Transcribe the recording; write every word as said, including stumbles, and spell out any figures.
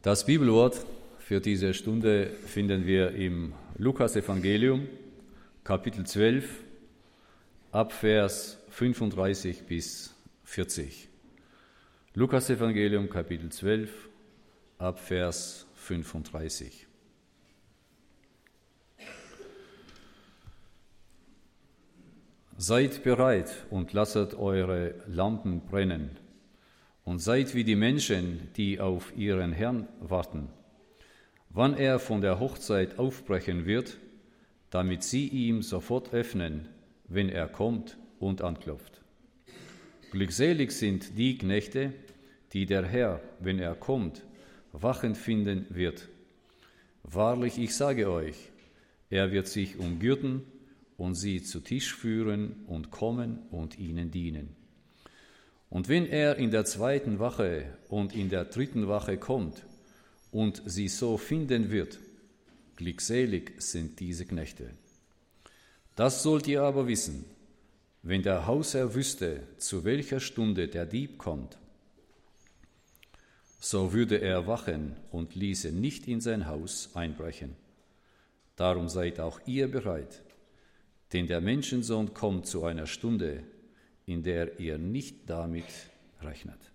Das Bibelwort für diese Stunde finden wir im Lukas-Evangelium, Kapitel zwölf, ab Vers fünfunddreißig bis vierzig. Lukas-Evangelium, Kapitel zwölf, ab Vers fünfunddreißig. Seid bereit und lasset eure Lampen brennen und seid wie die Menschen, die auf ihren Herrn warten, wann er von der Hochzeit aufbrechen wird, damit sie ihm sofort öffnen, wenn er kommt und anklopft. Glückselig sind die Knechte, die der Herr, wenn er kommt, wachend finden wird. Wahrlich, ich sage euch, er wird sich umgürten und sie zu Tisch führen und kommen und ihnen dienen. Und wenn er in der zweiten Wache und in der dritten Wache kommt und sie so finden wird, glückselig sind diese Knechte. Das sollt ihr aber wissen, wenn der Hausherr wüsste, zu welcher Stunde der Dieb kommt, so würde er wachen und ließe nicht in sein Haus einbrechen. Darum seid auch ihr bereit, denn der Menschensohn kommt zu einer Stunde, in der ihr nicht damit rechnet.